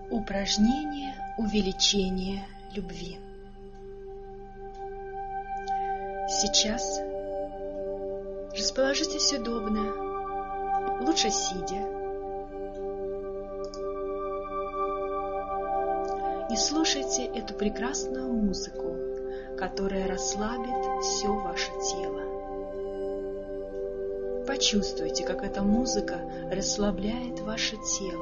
Упражнение увеличения любви. Сейчас расположитесь удобно, лучше сидя, и слушайте эту прекрасную музыку, которая расслабит все ваше тело. Почувствуйте, как эта музыка расслабляет ваше тело.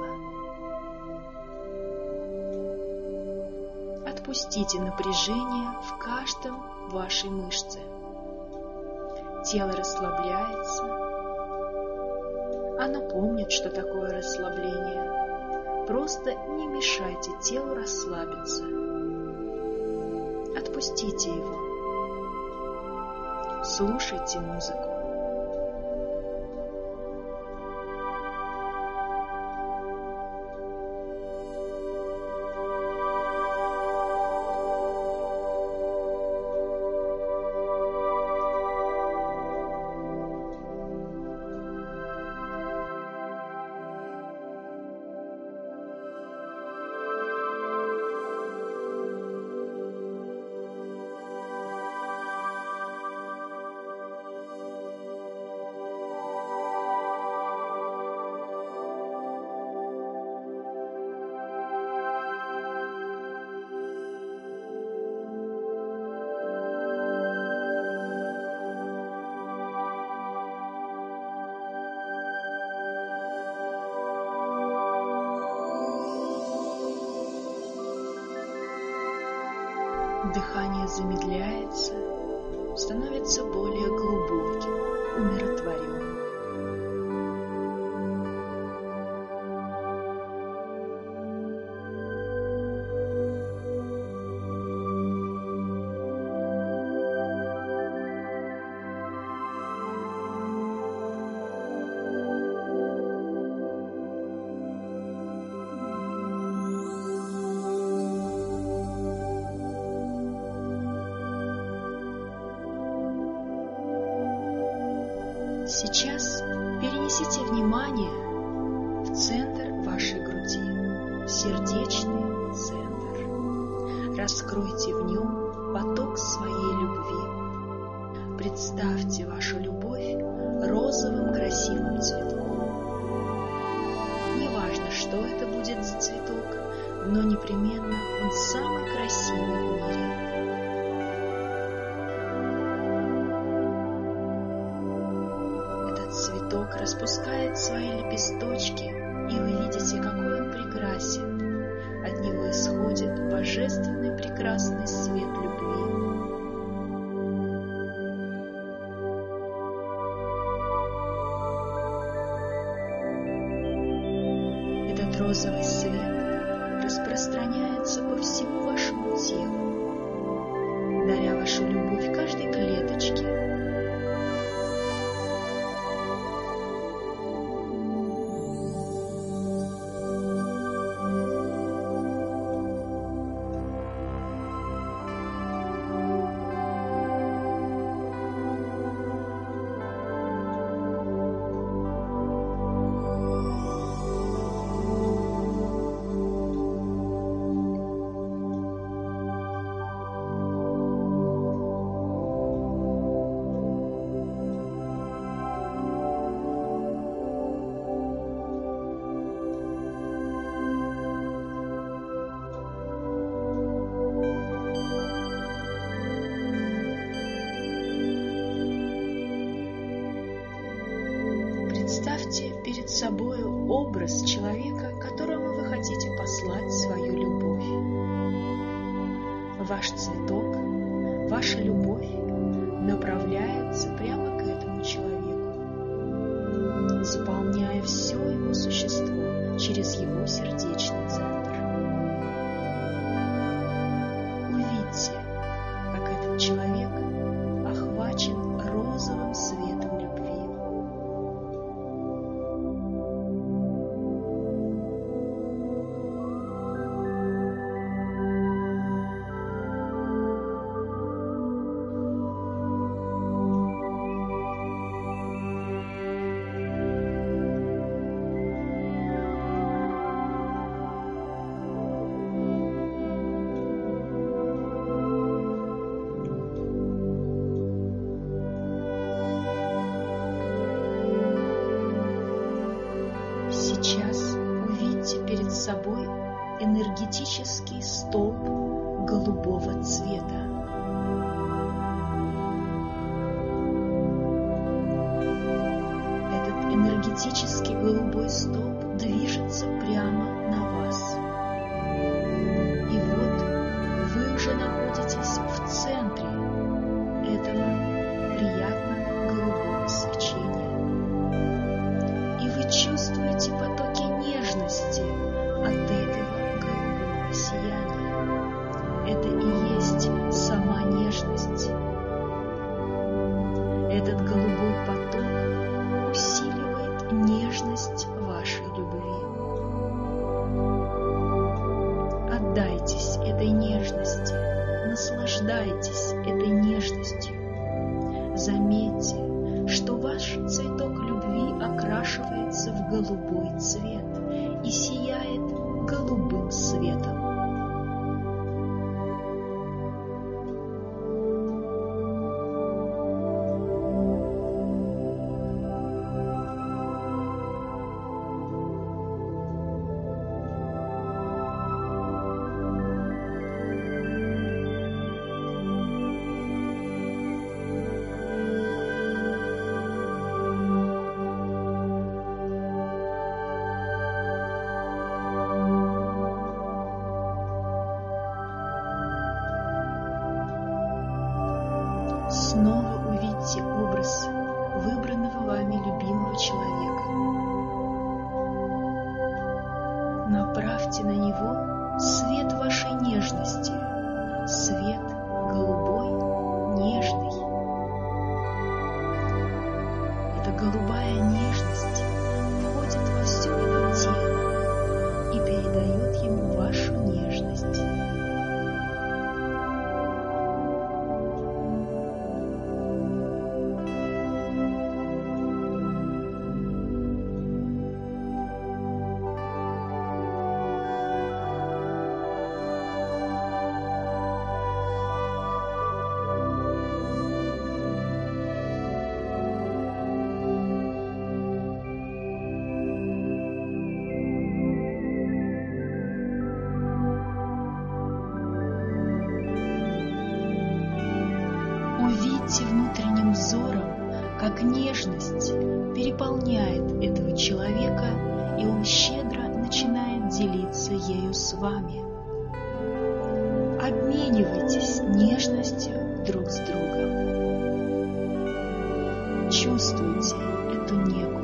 Отпустите напряжение в каждом вашей мышце. Тело расслабляется. Оно помнит, что такое расслабление. Просто не мешайте телу расслабиться. Отпустите его. Слушайте музыку. Дыхание замедляется, становится более глубоким, умиротворенным. Сейчас перенесите внимание в центр вашей груди, в сердечный центр. Раскройте в нем поток своей любви. Представьте вашу любовь розовым красивым цветком. Неважно, что это будет за цветок, но непременно он самый красивый в мире. Цветок распускает свои лепесточки, и вы видите, какой он прекрасен. От него исходит божественный прекрасный свет любви. Этот розовый свет распространяется по всему вашему телу, даря вашу любовь каждой клеточке. Представьте перед собой образ человека, которому вы хотите послать свою любовь. Ваш цветок, ваша любовь направляется прямо к этому человеку, заполняя все его существо через его сердечный центр. Увидьте, как этот человек охвачен розовым светом любви. собой энергетический столб голубого цвета. Этот энергетический голубой столб движется прямо на вас. И вот вы уже находитесь в центре этого приятного голубого свечения. И вы чувствуете потоки нежности от этого голубого сияния. Это и есть сама нежность. Этот голубой поток усиливает нежность вашей любви. Отдайтесь этой нежности, наслаждайтесь этой нежностью. Заметьте, что ваш цветок любви окрашивается в голубой цвет и сияет голубым светом. Снова увидьте образ выбранного вами любимого человека. Направьте на него свет вашей нежности, свет голубой, нежный. Эта голубая нежность входит во все его тело и передает ему вашу нежность. Увидьте внутренним взором, как нежность переполняет этого человека, и он щедро начинает делиться ею с вами. Обменивайтесь нежностью друг с другом. Чувствуйте эту негу.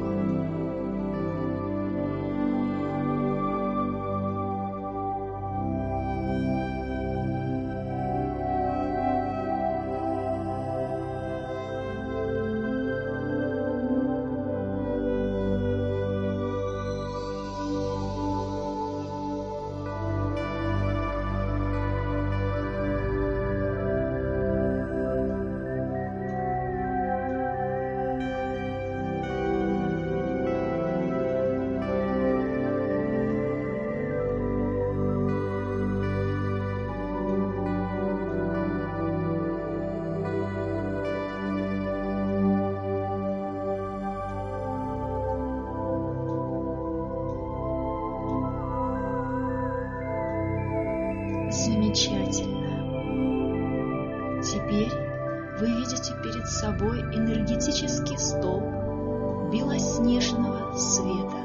Замечательно. Теперь вы видите перед собой энергетический столб белоснежного света.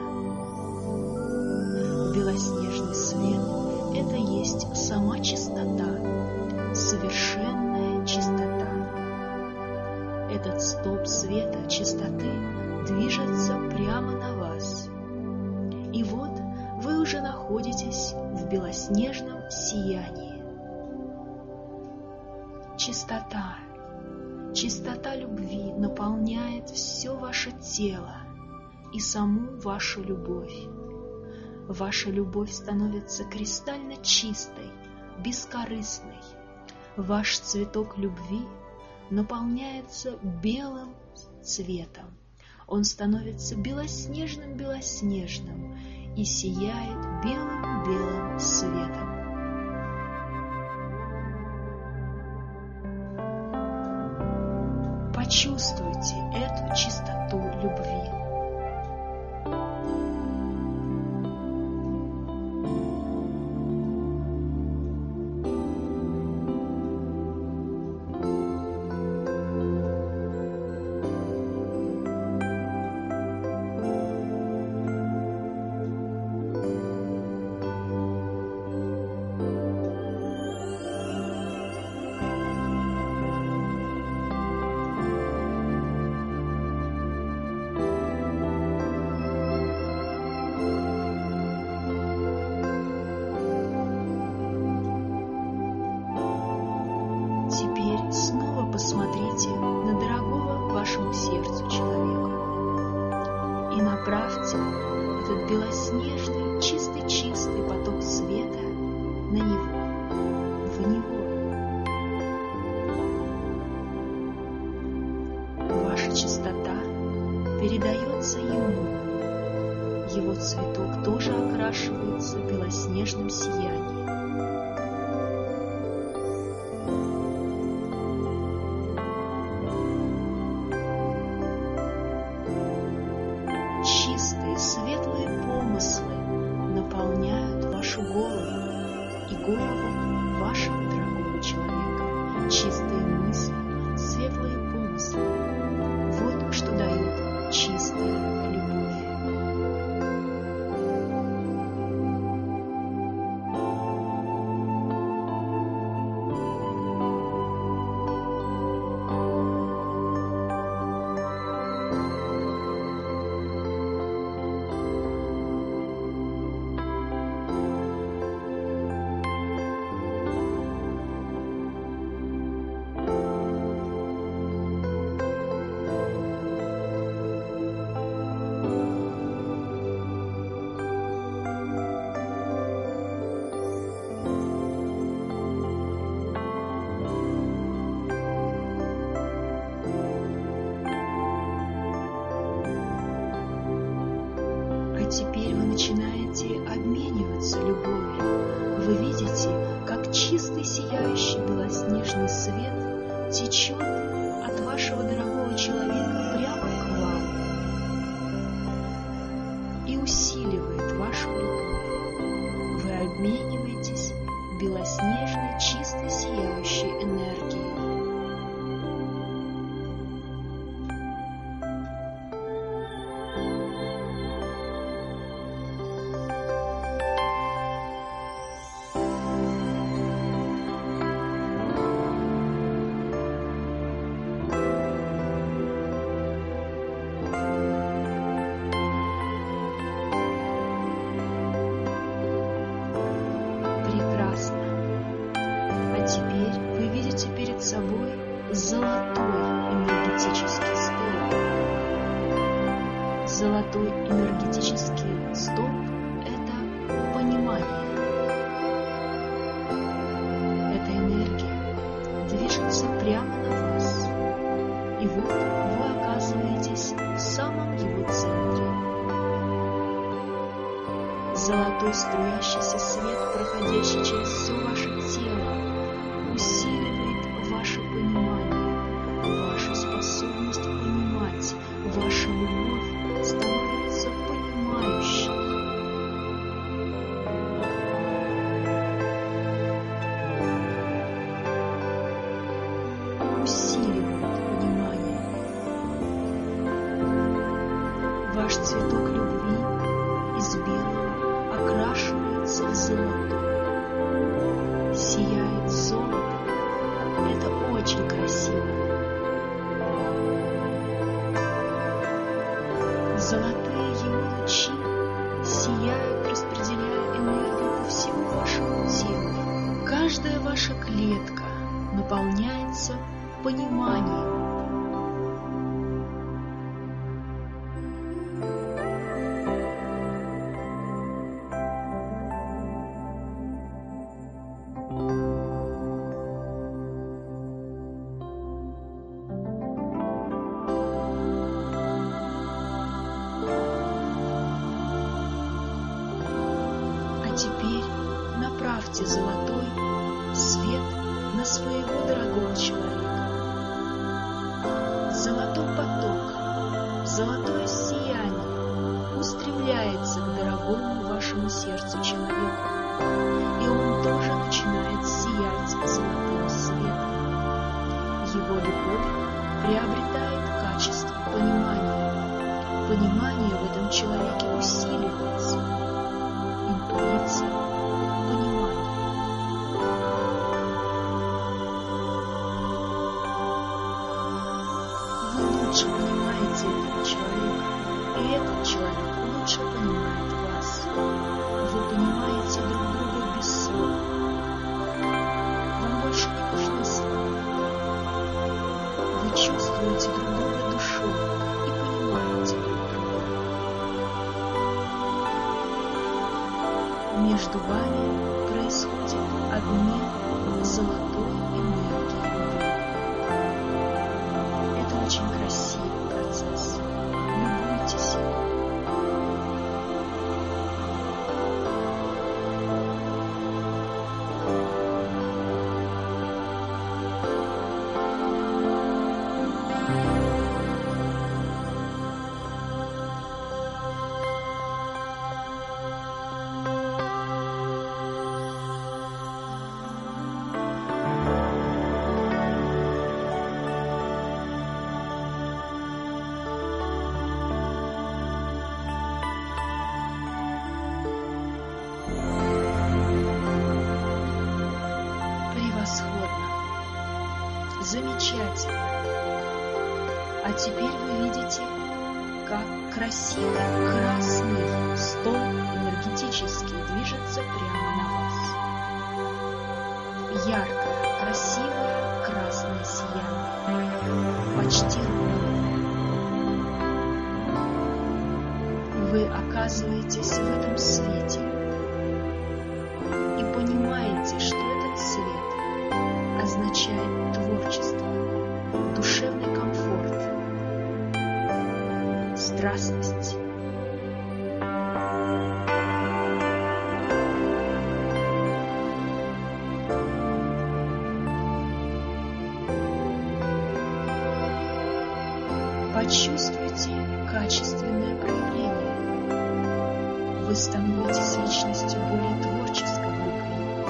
Белоснежный свет – это есть сама чистота, совершенная чистота. Этот столб света, чистоты движется прямо на вас. И вот вы уже находитесь в белоснежном сиянии. Чистота, чистота любви наполняет все ваше тело и саму вашу любовь. Ваша любовь становится кристально чистой, бескорыстной. Ваш цветок любви наполняется белым цветом. Он становится белоснежным-белоснежным и сияет белым-белым светом. Почувствуйте эту чистоту любви. белоснежный, чистый поток света на него, в него. Ваша чистота передается ему. Его цветок тоже окрашивается белоснежным сиянием. Чистые, светлые помыслы наполняют вашу голову и голову вашего дорогого человека. Чистые мысли, светлые помыслы. Вот что дает чистая любовь. Теперь вы начинаете обмениваться любовью. Вы видите, как чистый, сияющий белоснежный свет течет от вашего дорогого человека прямо к вам и усиливает вашу любовь. Вы обмениваетесь белоснежной, чистой, сияющей энергией. Теперь вы видите перед собой золотой энергетический столб. Золотой энергетический столб – это понимание. Эта энергия движется прямо на вас. И вот вы оказываетесь в самом его центре. Золотой струящийся свет, проходящий через все ваше тело, усиливает ваше понимание, вашу способность понимать, ваша любовь становится понимающей. Усиливает понимание. Ваш цветок любви из белого окрашивается в золотой. Сияет золото. Это очень красиво. Золотые его лучи сияют, распределяя энергию по всему вашему телу. Каждая ваша клетка наполняется пониманием. Теперь направьте золотой свет на своего дорогого человека. Золотой поток, золотое сияние устремляется к дорогому вашему сердцу человеку, и он тоже начинает сиять золотым светом. Его любовь приобретает качество понимания. Понимание в этом человеке усиливается. Интуиция, понимание. Вы лучше понимаете этого человека, и этот человек лучше понимает вас. Вы понимаете между вами происходит обмен золотой энергией любви. Это очень красивый процесс. Любуйтесь им. Замечательно. А теперь вы видите, как красивый красный стол энергетически движется прямо на вас. Яркое, красивое красное сияние, почти ровное. Вы оказываетесь в этом свете и понимаете, что этот свет означает творчество, душевный комфорт, страстность. Почувствуйте качественное проявление. Вы становитесь личностью более творческой внутри.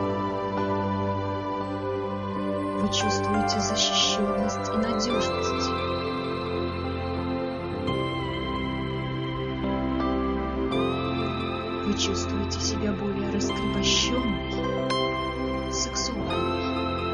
Вы чувствуете защищенность и надежность. Вы чувствуете себя более раскрепощенной, сексуальной.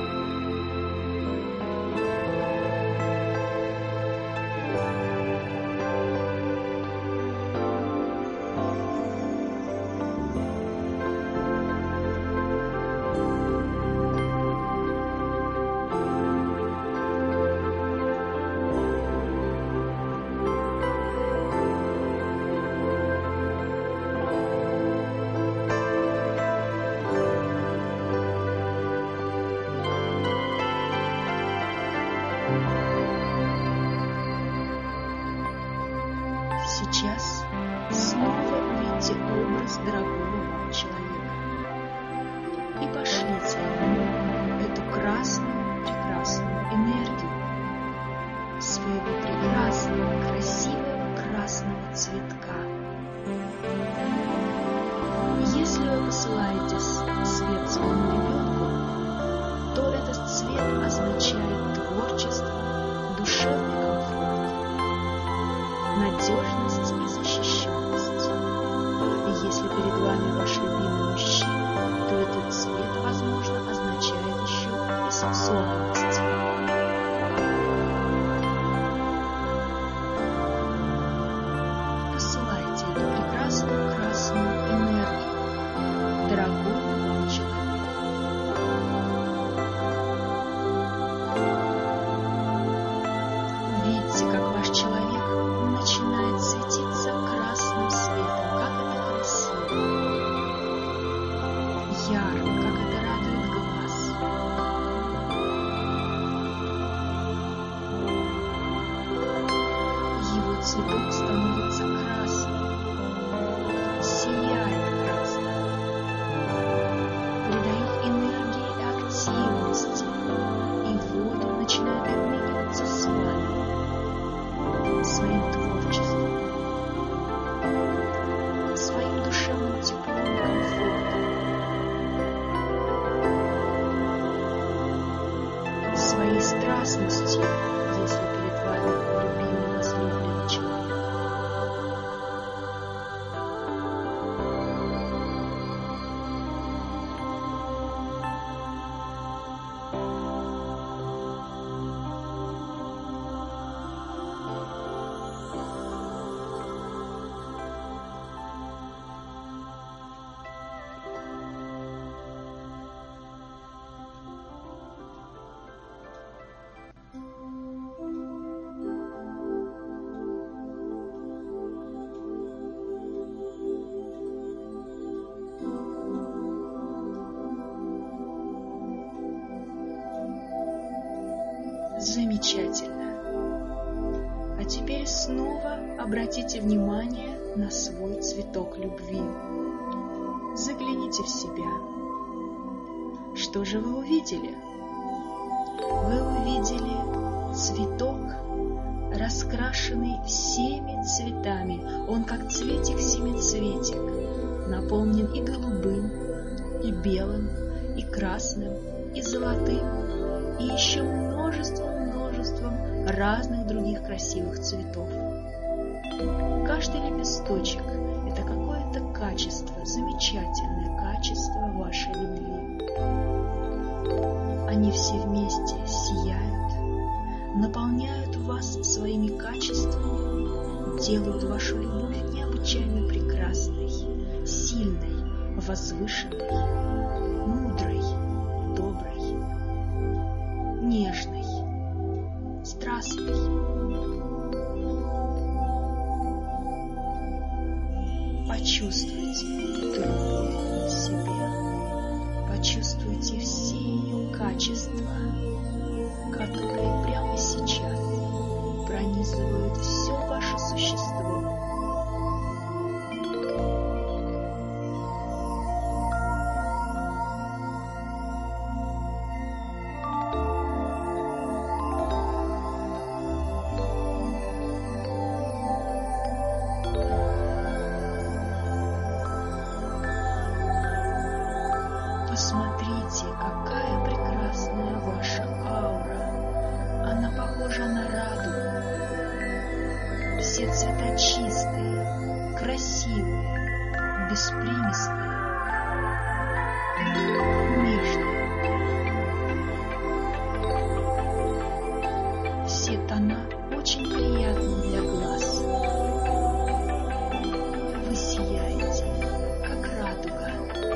Сейчас снова увидите образ дорогого вам человека и пошлите ему эту красную, прекрасную энергию своего прекрасного, красивого красного цветка. Если вы посылаете свет своему ребенку, то этот цвет означает творчество, душевный комфорт, надежность и защищенность. И если перед вами ваш любимый мужчина, то этот цвет, возможно, означает еще и сексуальность. замечательно. А теперь снова обратите внимание на свой цветок любви. Загляните в себя. Что же вы увидели? Вы увидели цветок, раскрашенный всеми цветами. Он как цветик-семицветик, наполнен и голубым, и белым, и красным, и золотым, и еще множеством разных других красивых цветов. Каждый лепесточек — это какое-то качество, замечательное качество вашей любви. Они все вместе сияют, наполняют вас своими качествами, делают вашу любовь необычайно прекрасной, сильной, возвышенной, мудрой, доброй, нежной, страстной. Почувствуйте эту любовь в себе, почувствуйте все ее качества, которые прямо сейчас пронизывают все ваше существо. Посмотрите, какая прекрасная ваша аура. Она похожа на радугу. Все цвета чистые, красивые, беспримесные, нежные. Все тона очень приятны для глаз. Вы сияете, как радуга.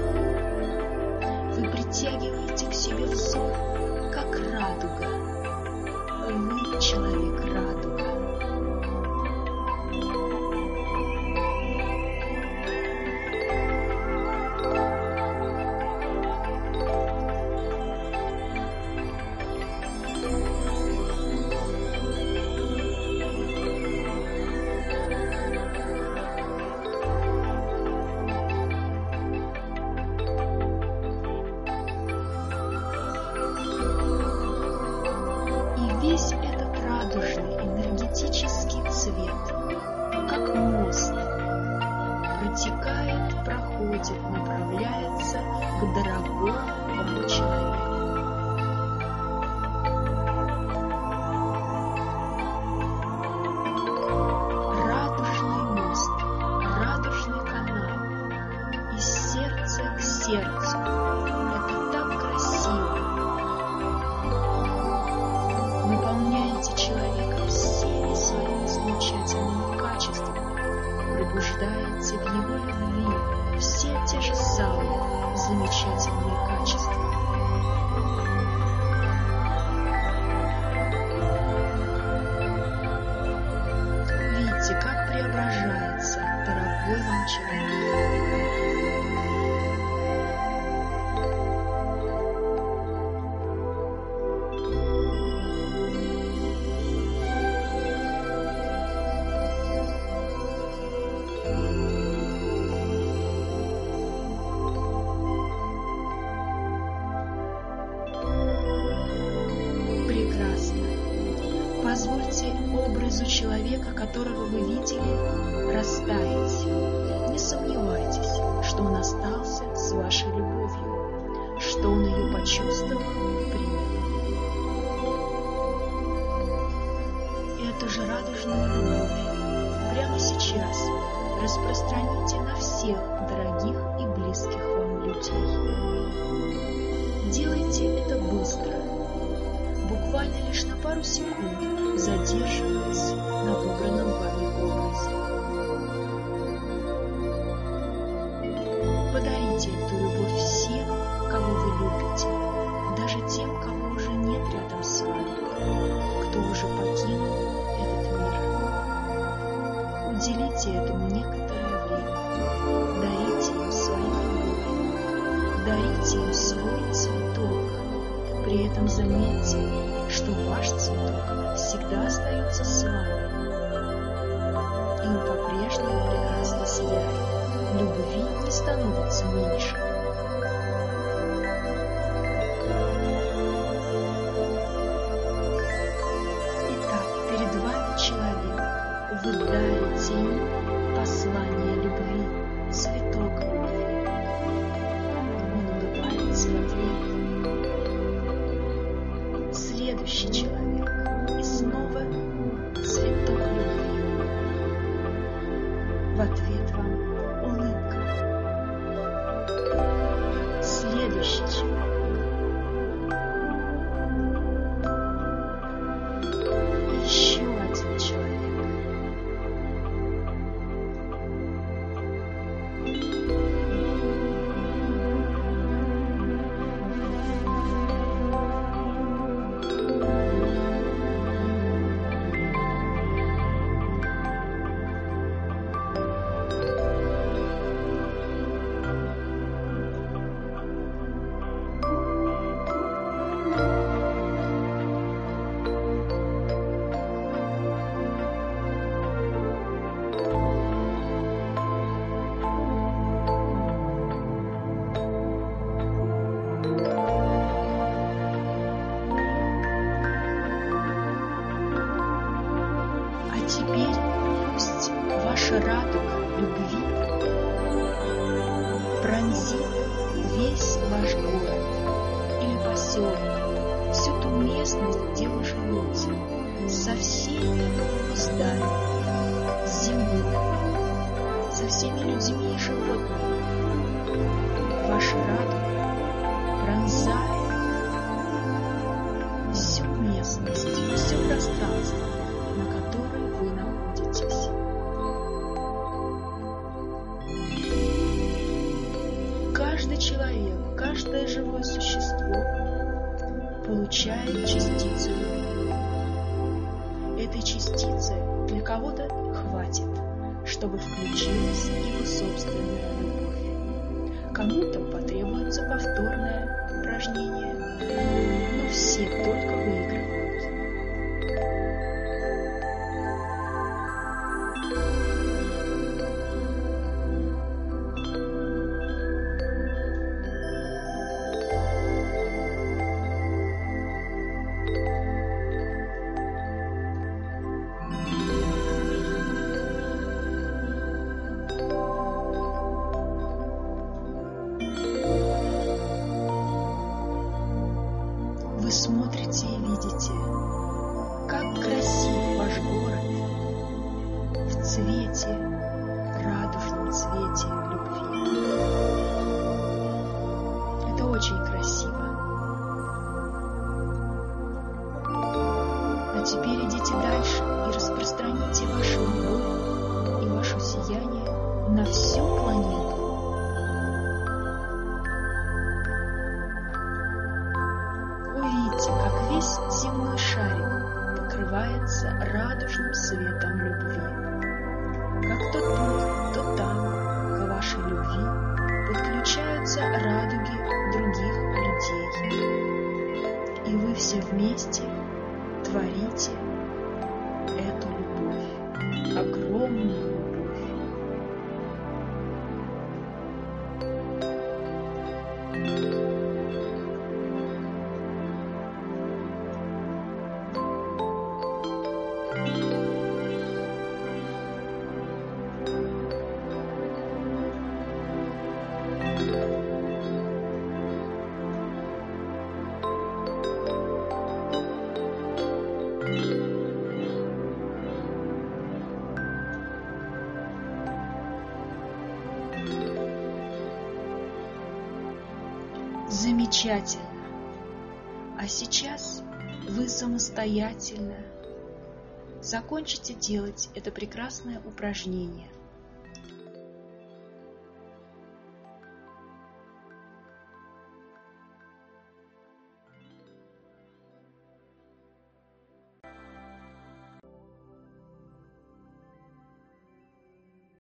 Вы притягиваете к себе взор, как радуга. Вы человек-радуга. Весь этот радужный энергетический цвет, как мост, протекает, проходит, направляется к дорогому вам человеку. Радужный мост, радужный канал, из сердца к сердцу. Это так красиво. Наполняете человека всеми своими замечательными качествами, пробуждаете в его любви все те же самые замечательные качества. Видите, как преображается дорогой вам человек. Позвольте образу человека, которого вы видели, растаять. Не сомневайтесь, что он остался с вашей любовью, что он ее почувствовал и принял. Эту же радужную любовь прямо сейчас распространите на всех дорогих и близких вам людей. Делайте это быстро, буквально лишь на пару секунд, задерживаясь на выбранном вами образе. Подарите эту любовь всем, кого вы любите, даже тем, кого уже нет рядом с вами, кто уже покинул этот мир. Уделите этому некоторое время, дарите им свою любовь, дарите им свой цветок. При этом заметьте, что ваш цветок всегда остается с вами, и он по-прежнему прекрасно сияет, любви не становится меньше. Итак, перед вами человек, вы дарите ему послание любви, цветок любви. Он улыбается в ответ. Следующий человек, и снова цветок любви. В ответ вам улыбка. Следующий человек. Еще один человек. Теперь пусть ваша радуга любви пронзит весь ваш город или поселок, всю ту местность, где вы живете, со всеми его зданиями, с землей, со всеми людьми и животными. Ваша радуга пронзает всю местность, все пространство, на которой вы находитесь. Каждый человек, каждое живое существо получает частицу любви. Этой частицы для кого-то хватит, чтобы включилась его собственная любовь. Кому-то потребуется повторное упражнение, но все только выигрывают. Вы смотрите и видите, как красив ваш город в цвете, радужном цвете любви. Это очень красиво. А теперь идите дальше и распространите вашу любовь и ваше сияние на всю планету. Увидите, как весь земной шарик покрывается радужным светом любви. Как то тут, то там к вашей любви подключаются радуги других людей. И вы все вместе творите эту любовь, огромную любовь. Замечательно. А сейчас вы самостоятельно закончите делать это прекрасное упражнение.